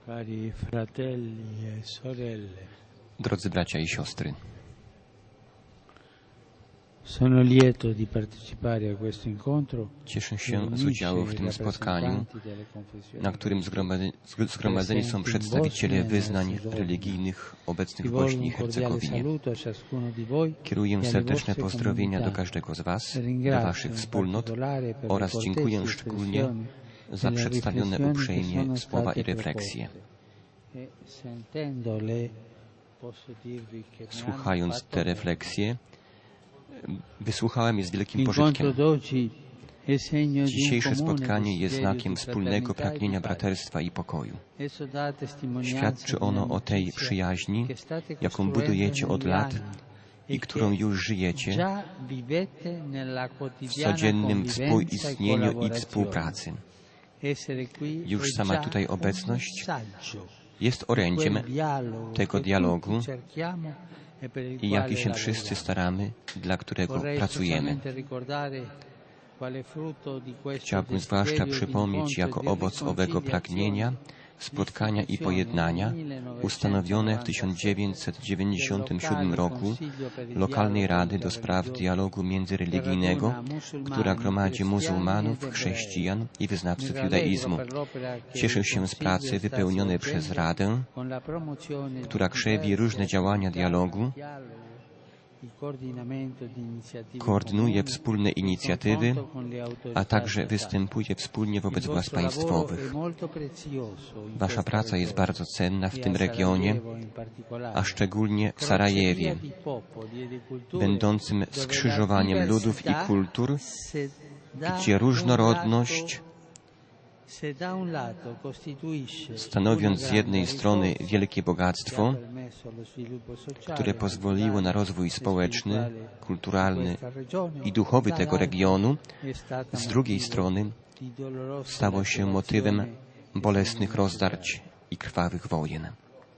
Cari fratelli e sorelle, Drodzy bracia i siostry, sono lieto di partecipare a questo incontro. cieszę się z udziału w tym spotkaniu, na którym zgromadzeni są przedstawiciele wyznań religijnych obecnych w Bośni i Hercegowinie. Kieruję serdeczne pozdrowienia do każdego z Was, do Waszych wspólnot oraz dziękuję szczególnie za przedstawione uprzejmie słowa i refleksje. Słuchając te refleksje, wysłuchałem je z wielkim pożytkiem. Dzisiejsze spotkanie jest znakiem wspólnego pragnienia braterstwa i pokoju. Świadczy ono o tej przyjaźni, jaką budujecie od lat i którą już żyjecie w codziennym współistnieniu i współpracy. Już sama tutaj obecność jest orędziem tego dialogu, i jaki się wszyscy staramy, dla którego pracujemy. Chciałbym zwłaszcza przypomnieć jako owoc owego pragnienia, spotkania i pojednania ustanowione w 1997 roku Lokalnej Rady do Spraw Dialogu Międzyreligijnego, która gromadzi muzułmanów, chrześcijan i wyznawców judaizmu. Cieszę się z pracy wypełnionej przez Radę, która krzewi różne działania dialogu, koordynuje wspólne inicjatywy, a także występuje wspólnie wobec władz państwowych. Wasza praca jest bardzo cenna w tym regionie, a szczególnie w Sarajewie, będącym skrzyżowaniem ludów i kultur, gdzie różnorodność, stanowiąc z jednej strony wielkie bogactwo, które pozwoliło na rozwój społeczny, kulturalny i duchowy tego regionu, z drugiej strony stało się motywem bolesnych rozdarć i krwawych wojen.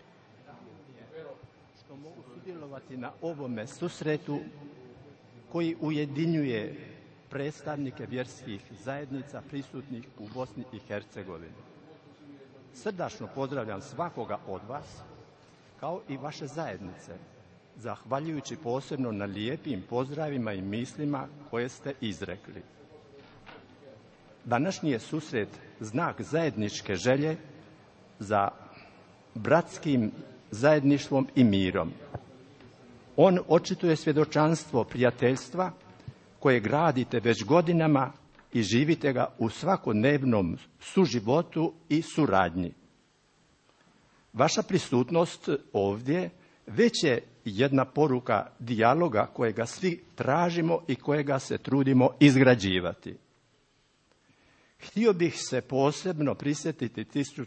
Na ovome susretu koji ujedinjuje predstavnike vjerskih zajednica prisutnih u Bosni i Hercegovini. Srdačno pozdravljam svakoga od vas, kao i vaše zajednice, zahvaljujući posebno na lijepim pozdravima i mislima koje ste izrekli. Današnji je susret znak zajedničke želje za bratskim zajedništvom i mirom. On očituje svjedočanstvo prijateljstva koje gradite već godinama i živite ga u svakodnevnom suživotu i suradnji. Vaša prisutnost ovdje već je jedna poruka dijaloga kojega svi tražimo i kojega se trudimo izgrađivati. Htio bih se posebno prisjetiti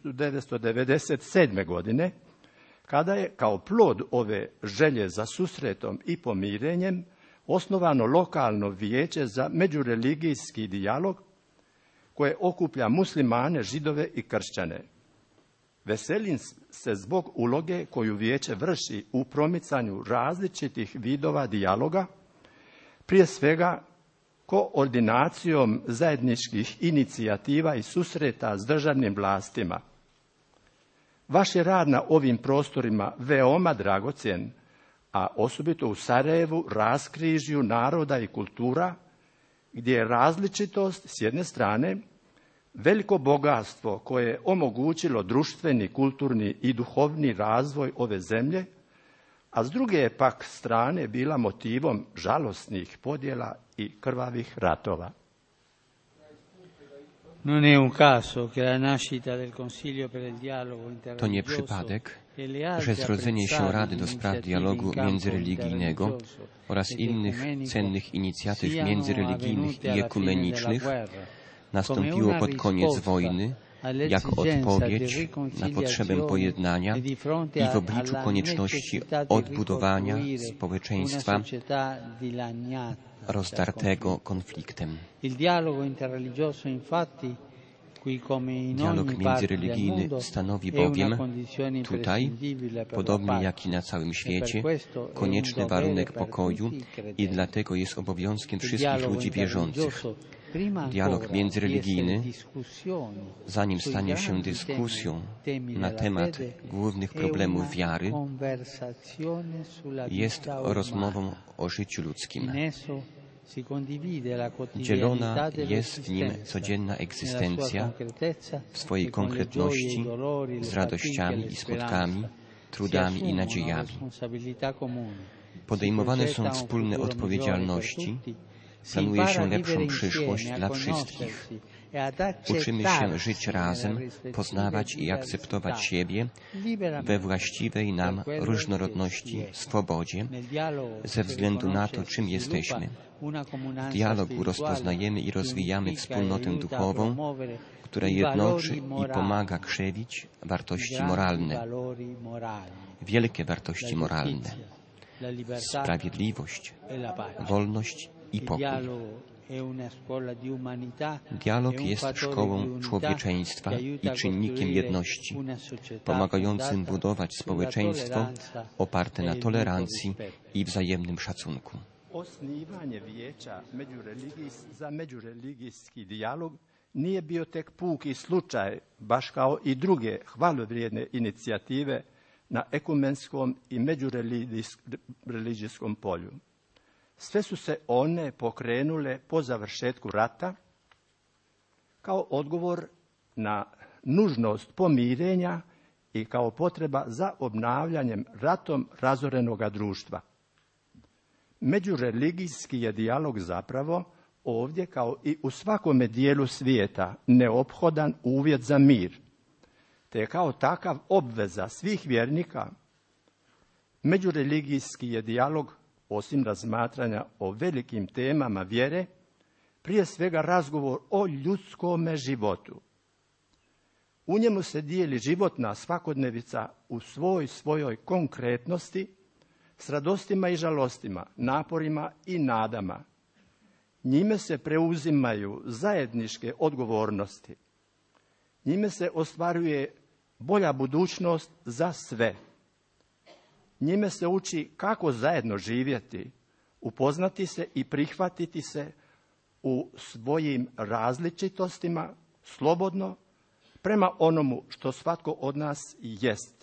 1997. godine, kada je kao plod ove želje za susretom i pomirenjem osnovano lokalno vijeće za međureligijski dijalog koje okuplja muslimane, židove i kršćane. Veselim se zbog uloge koju vijeće vrši u promicanju različitih vidova dijaloga, prije svega koordinacijom zajedničkih inicijativa i susreta s državnim vlastima. Vaš je rad na ovim prostorima veoma dragocjen, a osobito u Sarajevu, raskrižju naroda i kultura, gdje je različitost s jedne strane veliko bogatstvo koje je omogućilo društveni, kulturni i duhovni razvoj ove zemlje, a s druge je pak strane bila motivom žalosnih podjela i krvavih ratova. To nie przypadek, że zrodzenie się Rady do Spraw Dialogu Międzyreligijnego oraz innych cennych inicjatyw międzyreligijnych i ekumenicznych nastąpiło pod koniec wojny jako odpowiedź na potrzebę pojednania i w obliczu konieczności odbudowania społeczeństwa rozdartego konfliktem. Dialog międzyreligijny stanowi bowiem tutaj, podobnie jak i na całym świecie, konieczny warunek pokoju i dlatego jest obowiązkiem wszystkich ludzi wierzących. Dialog międzyreligijny, zanim stanie się dyskusją na temat głównych problemów wiary, jest rozmową o życiu ludzkim. Dzielona jest w nim codzienna egzystencja w swojej konkretności z radościami i smutkami, trudami i nadziejami. Podejmowane są wspólne odpowiedzialności, planuje się lepszą przyszłość dla wszystkich. Uczymy się żyć razem, poznawać i akceptować siebie we właściwej nam różnorodności, swobodzie, ze względu na to, czym jesteśmy. W dialogu rozpoznajemy i rozwijamy wspólnotę duchową, która jednoczy i pomaga krzewić wartości moralne, wielkie wartości moralne, sprawiedliwość, wolność i pokój. Dialog jest szkołą człowieczeństwa i czynnikiem jedności, pomagającym budować społeczeństwo oparte na tolerancji i wzajemnym szacunku. Osnivanje vijeća za međureligijski dijalog nije bio tek puki slučaj, baš kao i druge hvalevrijedne inicijative na ekumenskom i međureligijskom polju. Sve su se one pokrenule po završetku rata kao odgovor na nužnost pomirenja i kao potreba za obnavljanjem ratom razorenoga društva. Međureligijski je dijalog zapravo ovdje, kao i u svakome dijelu svijeta, neophodan uvjet za mir, te je kao takav obveza svih vjernika. Međureligijski je dijalog, osim razmatranja o velikim temama vjere, prije svega razgovor o ljudskome životu. U njemu se dijeli životna svakodnevica u svojoj konkretnosti, s radostima i žalostima, naporima i nadama. Njime se preuzimaju zajedničke odgovornosti. Njime se ostvaruje bolja budućnost za sve. Njime se uči kako zajedno živjeti, upoznati se i prihvatiti se u svojim različitostima, slobodno, prema onomu što svatko od nas jest.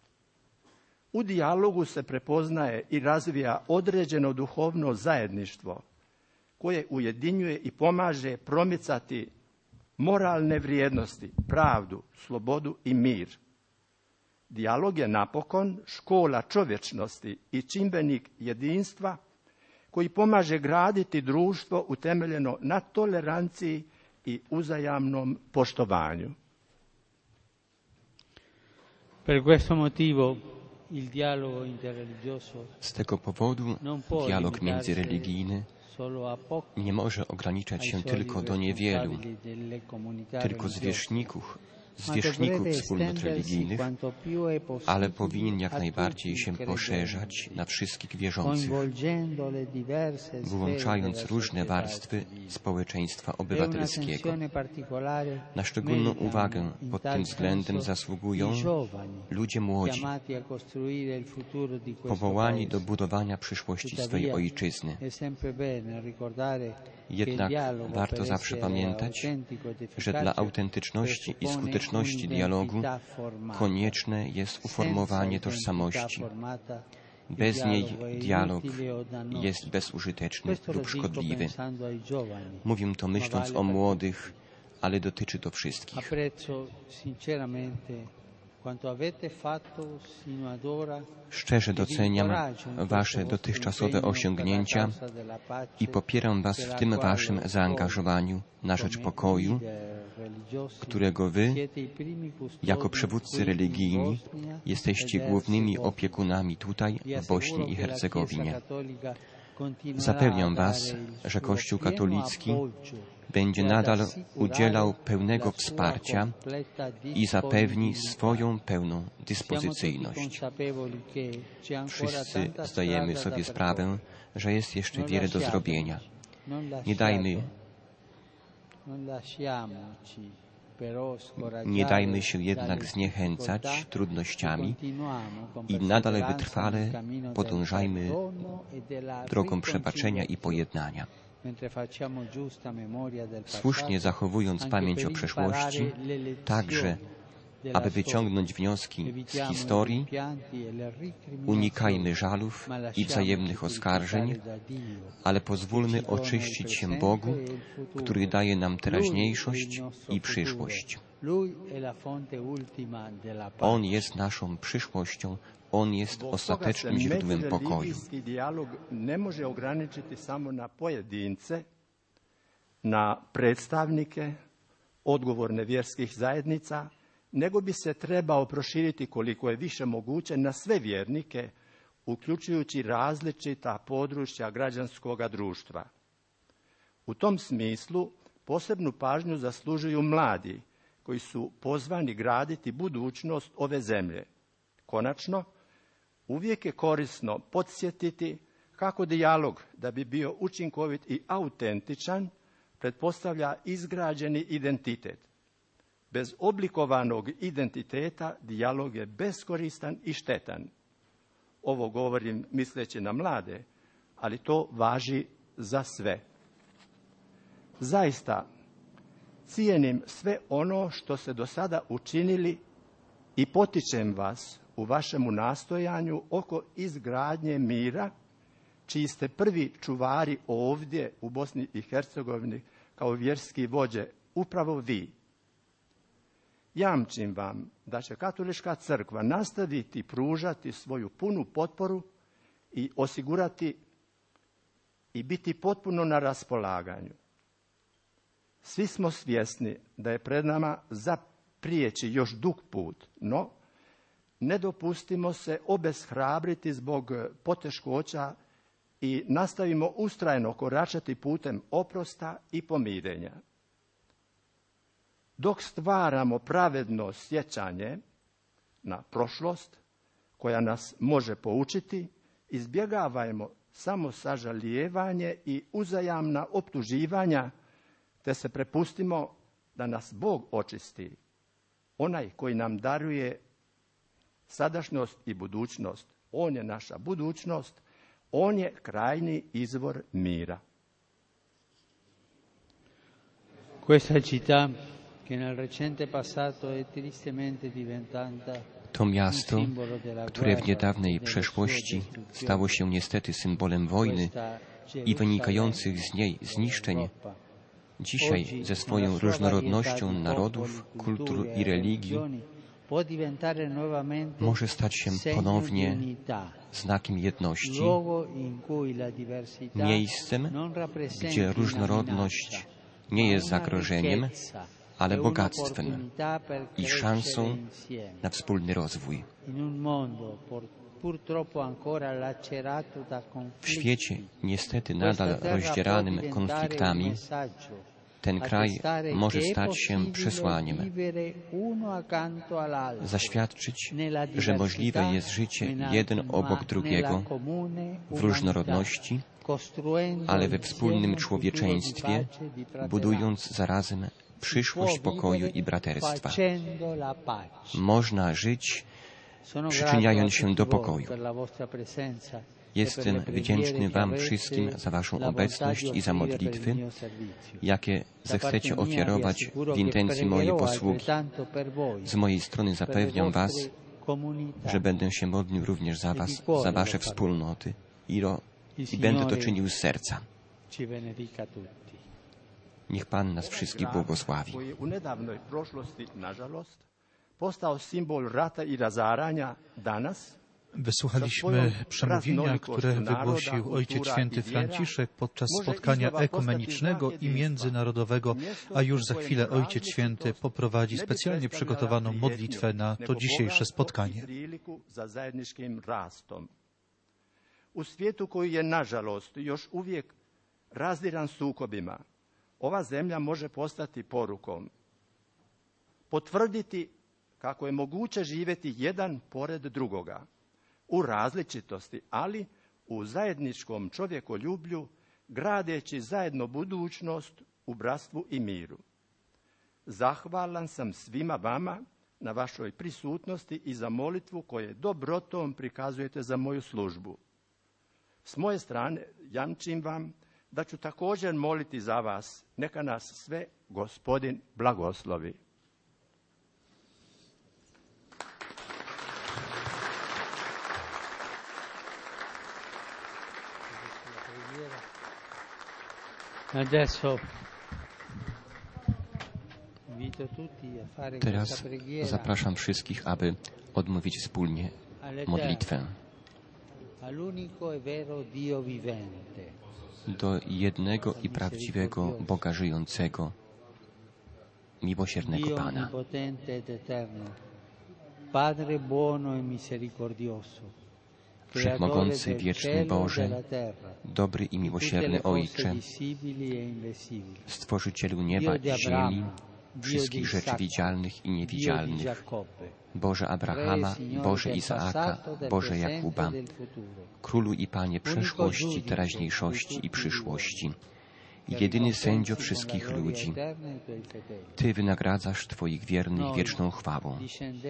U dijalogu se prepoznaje i razvija određeno duhovno zajedništvo koje ujedinjuje i pomaže promicati moralne vrijednosti, pravdu, slobodu i mir. Dijalog je napokon škola čovječnosti i čimbenik jedinstva koji pomaže graditi društvo utemeljeno na toleranciji i uzajamnom poštovanju. Per questo motivo Z tego powodu dialog międzyreligijny nie może ograniczać się tylko do niewielu, tylko zwierzchników wspólnot religijnych, ale powinien jak najbardziej się poszerzać na wszystkich wierzących, włączając różne warstwy społeczeństwa obywatelskiego. Na szczególną uwagę pod tym względem zasługują ludzie młodzi, powołani do budowania przyszłości swej ojczyzny. Jednak warto zawsze pamiętać, że dla autentyczności i skuteczności dialogu konieczne jest uformowanie tożsamości. Bez niej dialog jest bezużyteczny lub szkodliwy. Mówię to myśląc o młodych, ale dotyczy to wszystkich. Szczerze doceniam Wasze dotychczasowe osiągnięcia i popieram Was w tym Waszym zaangażowaniu na rzecz pokoju, którego Wy, jako przywódcy religijni, jesteście głównymi opiekunami tutaj, w Bośni i Hercegowinie. Zapewniam Was, że Kościół katolicki będzie nadal udzielał pełnego wsparcia i zapewni swoją pełną dyspozycyjność. Wszyscy zdajemy sobie sprawę, że jest jeszcze wiele do zrobienia. Nie dajmy się jednak zniechęcać trudnościami i nadal wytrwale podążajmy drogą przebaczenia i pojednania. słusznie zachowując pamięć o przeszłości, także aby wyciągnąć wnioski z historii, unikajmy żalów i wzajemnych oskarżeń, ale pozwólmy oczyścić się Bogu, który daje nam teraźniejszość i przyszłość. On jest naszą przyszłością, On jest ostatecznym źródłem pokoju. Dijalog ne može ograničiti samo na pojedince, na predstavnike, odgovorne vjerskih zajednica, nego bi se trebao proširiti koliko je više moguće na sve vjernike, uključujući različita područja građanskog društva. U tom smislu posebnu pažnju zaslužuju mladi, koji su pozvani graditi budućnost ove zemlje. Konačno, uvijek je korisno podsjetiti kako dijalog, da bi bio učinkovit i autentičan, pretpostavlja izgrađeni identitet. Bez oblikovanog identiteta dijalog je beskoristan i štetan. Ovo govorim misleći na mlade, ali to važi za sve. Zaista, cijenim sve ono što ste do sada učinili i potičem vas u vašemu nastojanju oko izgradnje mira, čiji ste prvi čuvari ovdje u Bosni i Hercegovini kao vjerski vođe, upravo vi. Jamčim vam da će Katolička crkva nastaviti pružati svoju punu potporu i osigurati i biti potpuno na raspolaganju. Svi smo svjesni da je pred nama zaprijeći još dug put, no ne dopustimo se obeshrabriti zbog poteškoća i nastavimo ustrajno koračati putem oprosta i pomirenja. Dok stvaramo pravedno sjećanje na prošlost koja nas može poučiti, izbjegavajmo samo sažalijevanje i uzajamna optuživanja, te se prepustimo da nas Bog očisti, onaj koji nam daruje sadašnjost i budućnost. On je naša budućnost, on je krajnji izvor mira. Questa città che nel recente passato è tristemente diventata To miasto, które w niedawnej przeszłości stało się niestety symbolem wojny i wynikających z niej zniszczeń, dzisiaj ze swoją różnorodnością narodów, kultur i religii może stać się ponownie znakiem jedności, miejscem, gdzie różnorodność nie jest zagrożeniem, ale bogactwem i szansą na wspólny rozwój. W świecie niestety nadal rozdzieranym konfliktami ten kraj może stać się przesłaniem, zaświadczyć, że możliwe jest życie jeden obok drugiego w różnorodności, ale we wspólnym człowieczeństwie, budując zarazem przyszłość pokoju i braterstwa. Można żyć, przyczyniając się do pokoju. Jestem wdzięczny Wam wszystkim za Waszą obecność i za modlitwy, jakie zechcecie ofiarować w intencji mojej posługi. Z mojej strony zapewniam Was, że będę się modlił również za Was, za Wasze wspólnoty i będę to czynił z serca. Niech Pan nas wszystkich błogosławi. U nedavnoj prošlosti, nažalost, postao symbol rata i razarania, danas Wysłuchaliśmy przemówienia, które wygłosił Ojciec Święty Franciszek podczas spotkania ekumenicznego i międzynarodowego, a już za chwilę Ojciec Święty poprowadzi specjalnie przygotowaną modlitwę na to dzisiejsze spotkanie. U svijetu koji je, nažalost, još uvijek razdiran sukobima, ova zemlja može postati porukom, potvrditi kako je moguće živjeti jedan pored drugoga, u različitosti, ali u zajedničkom čovjekoljublju, gradeći zajedno budućnost u bratstvu i miru. Zahvalan sam svima vama na vašoj prisutnosti i za molitvu koje dobrotom prikazujete za moju službu. S moje strane jamčim vam da ću također moliti za vas. Neka nas sve Gospodin blagoslovi. Teraz zapraszam wszystkich, aby odmówić wspólnie modlitwę do jednego i prawdziwego Boga żyjącego, miłosiernego Pana. Wszechmogący, wieczny Boże, dobry i miłosierny Ojcze, Stworzycielu nieba i ziemi, wszystkich rzeczy widzialnych i niewidzialnych, Boże Abrahama, Boże Izaaka, Boże Jakuba, Królu i Panie przeszłości, teraźniejszości i przyszłości, jedyny sędzio wszystkich ludzi, Ty wynagradzasz Twoich wiernych wieczną chwałą.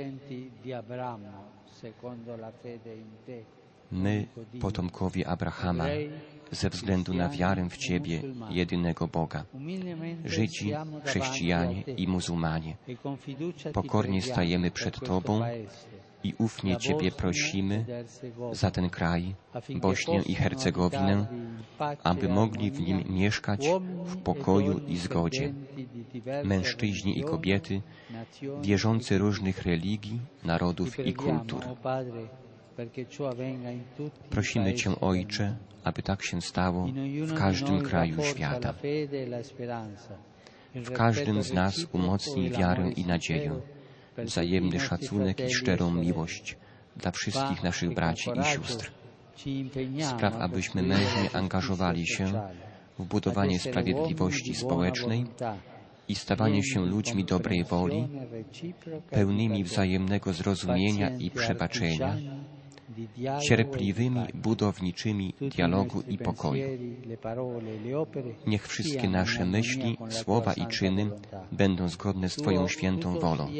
My, potomkowie Abrahama, ze względu na wiarę w Ciebie, jedynego Boga, Żydzi, chrześcijanie i muzułmanie, pokornie stajemy przed Tobą i ufnie Ciebie prosimy za ten kraj, Bośnię i Hercegowinę, aby mogli w nim mieszkać w pokoju i zgodzie mężczyźni i kobiety, wierzący różnych religii, narodów i kultur. Prosimy Cię, Ojcze, aby tak się stało w każdym kraju świata. W każdym z nas umocnij wiarę i nadzieję, wzajemny szacunek i szczerą miłość dla wszystkich naszych braci i sióstr. Spraw, abyśmy mężnie angażowali się w budowanie sprawiedliwości społecznej i stawanie się ludźmi dobrej woli, pełnymi wzajemnego zrozumienia i przebaczenia, cierpliwymi, budowniczymi dialogu i pokoju. Niech wszystkie nasze myśli, słowa i czyny będą zgodne z Twoją świętą wolą.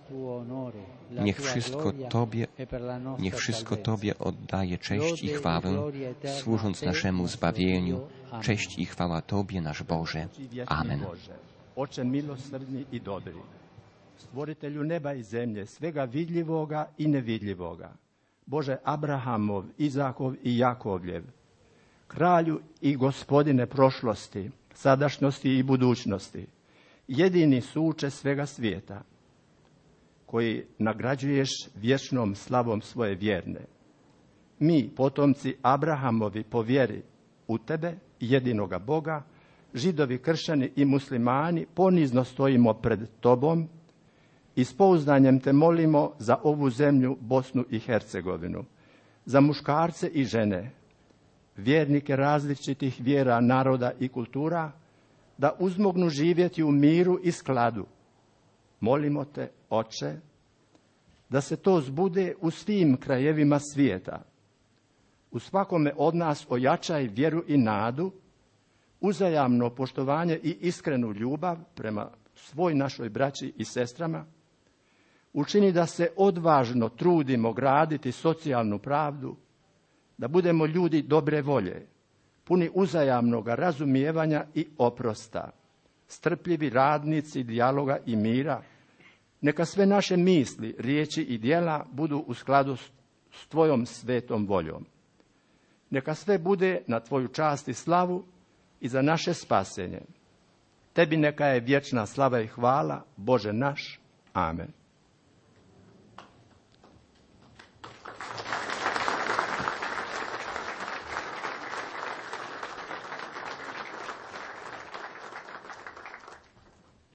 Niech wszystko Tobie oddaje cześć i chwałę, służąc naszemu zbawieniu. Cześć i chwała Tobie, nasz Boże. Amen. Oče milosrdni i dobri, stvoritelju neba i zemlje, svega vidljivoga i nevidljivoga, Bože Abrahamov, Izakov i Jakovljev, kralju i gospodine prošlosti, sadašnjosti i budućnosti, jedini suče svega svijeta, koji nagrađuješ vječnom slavom svoje vjerne. Mi, potomci Abrahamovi po vjeri u Tebe, jedinoga Boga, Židovi, kršćani i muslimani, ponizno stojimo pred Tobom i s pouzdanjem Te molimo za ovu zemlju, Bosnu i Hercegovinu, za muškarce i žene, vjernike različitih vjera, naroda i kultura, da uzmognu živjeti u miru i skladu. Molimo Te, Oče, da se to zbude u svim krajevima svijeta. U svakome od nas ojačaj vjeru i nadu, uzajamno poštovanje i iskrenu ljubav prema svoj našoj braći i sestrama, učini da se odvažno trudimo graditi socijalnu pravdu, da budemo ljudi dobre volje, puni uzajamnog razumijevanja i oprosta, strpljivi radnici dijaloga i mira. Neka sve naše misli, riječi i djela budu u skladu s Tvojom svetom voljom. Neka sve bude na Tvoju čast i slavu i za naše spasenje. Tebi neka je vječna slava i hvala, Bože naš. Amen.